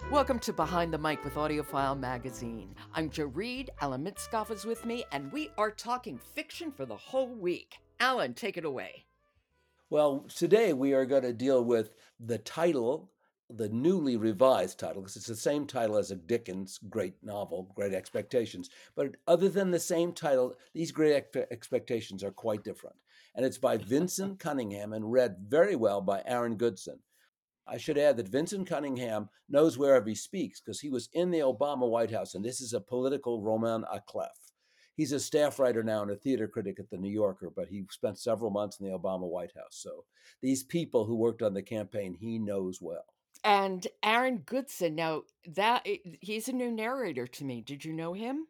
Welcome to Behind the Mic with AudioFile Magazine. I'm Jo Reed, Alan Mitskoff is with me, and we are talking fiction for the whole week. Alan, take it away. Well, today we are going to deal with the title, the newly revised title, because it's the same title as a Dickens great novel, Great Expectations. But other than the same title, these Great Expectations are quite different. And it's by Vincent Cunningham and read very well by Aaron Goodson. I should add that Vincent Cunningham knows wherever he speaks because he was in the Obama White House, and this is a political roman à clef. He's a staff writer now and a theater critic at the New Yorker, but he spent several months in the Obama White House. So these people who worked on the campaign, he knows well. And Aaron Goodson, now he's a new narrator to me. Did you know him?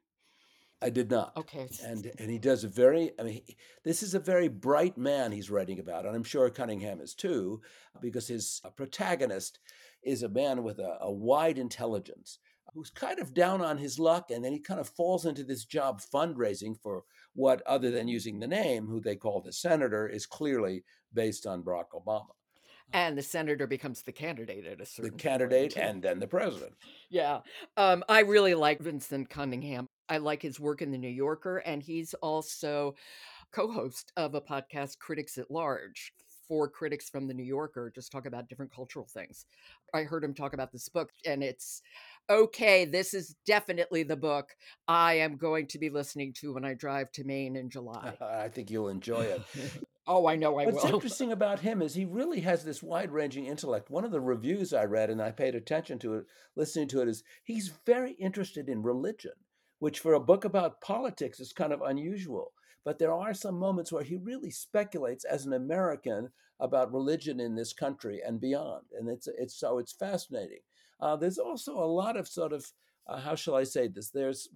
I did not. Okay. And he does a very, this is a very bright man he's writing about, and I'm sure Cunningham is too, because his protagonist is a man with a wide intelligence who's kind of down on his luck, and then he kind of falls into this job fundraising for what, other than using the name, who they call the senator, is clearly based on Barack Obama. And the senator becomes the candidate at a The certain candidate point. and then the president. Yeah. I really like Vincent Cunningham. I like his work in the New Yorker, and he's also co-host of a podcast, Critics at Large. 4 critics from the New Yorker just talk about different cultural things. I heard him talk about this book, and it's okay. This is definitely the book I am going to be listening to when I drive to Maine in July. I think you'll enjoy it. Oh, I know I What's will. interesting about him is he really has this wide-ranging intellect. One of the reviews I read, and I paid attention to it, listening to it, is he's very interested in religion, which for a book about politics is kind of unusual. But there are some moments where he really speculates as an American about religion in this country and beyond, and it's fascinating. There's also a lot of sort of how shall I say this? There's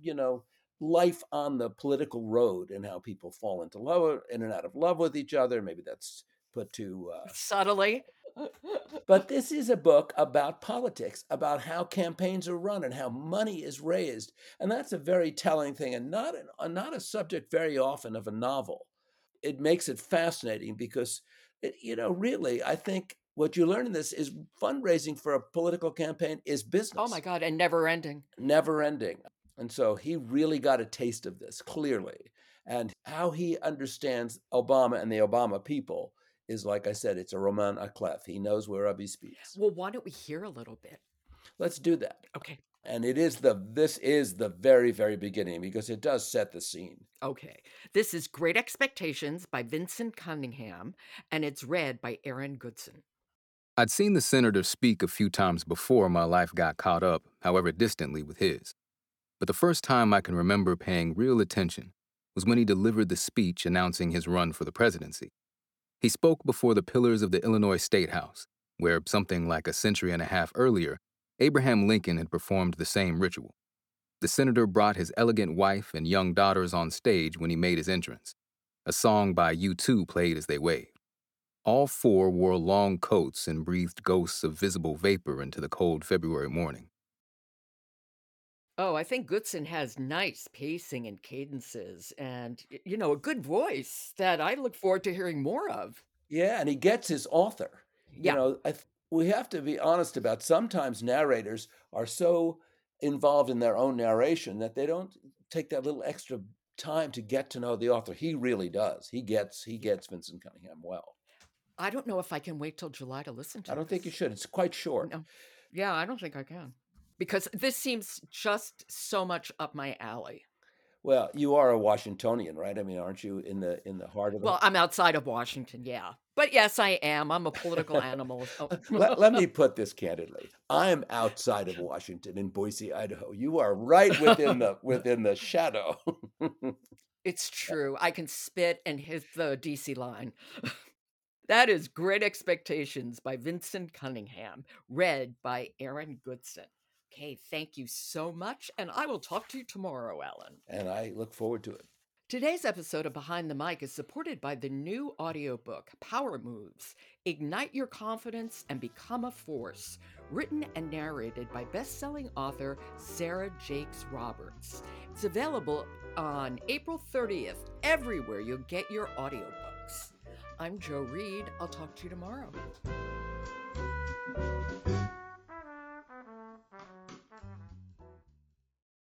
life on the political road and how people fall in and out of love with each other. Maybe that's put to Subtly. but this is a book about politics, about how campaigns are run and how money is raised, and that's a very telling thing, and not a subject very often of a novel. It makes it fascinating because really, I think what you learn in this is fundraising for a political campaign is Oh my business, God, and never ending. never ending. And so he really got a taste of this clearly. And how he understands Obama and the Obama people is, like I said, it's a roman à clef. He knows whereof he speaks. Well, why don't we hear a little bit? Let's do that. Okay. And this is the very, very beginning because it does set the scene. Okay. This is Great Expectations by Vincent Cunningham, and it's read by Aaron Goodson. I'd seen the senator speak a few times before my life got caught up, however distantly, with his. But the first time I can remember paying real attention was when he delivered the speech announcing his run for the presidency. He spoke before the pillars of the Illinois State House, where something like a century and a half earlier, Abraham Lincoln had performed the same ritual. The senator brought his elegant wife and young daughters on stage when he made his entrance. A song by U2 played as they waved. All 4 wore long coats and breathed ghosts of visible vapor into the cold February morning. Oh, I think Goodson has nice pacing and cadences and, a good voice that I look forward to hearing more of. Yeah, and he gets his author. Yeah. We have to be honest about sometimes narrators are so involved in their own narration that they don't take that little extra time to get to know the author. He really does. He gets Vincent Cunningham well. I don't know if I can wait till July to listen to I don't think you this. should. It's quite short. No. Yeah, I don't think I can. Because this seems just so much up my alley. Well, you are a Washingtonian, right? I mean, aren't you in the heart of it? Well, I'm outside of Washington, yeah. But yes, I am. I'm a political animal. Let me put this candidly. I'm outside of Washington in Boise, Idaho. You are right within the shadow. It's true. I can spit and hit the DC line. That is Great Expectations by Vincent Cunningham, read by Aaron Goodson. Okay, thank you so much, and I will talk to you tomorrow, Alan. And I look forward to it. Today's episode of Behind the Mic is supported by the new audiobook, Power Moves, Ignite Your Confidence and Become a Force, written and narrated by best-selling author Sarah Jakes Roberts. It's available on April 30th, everywhere you get your audiobooks. I'm Jo Reed. I'll talk to you tomorrow.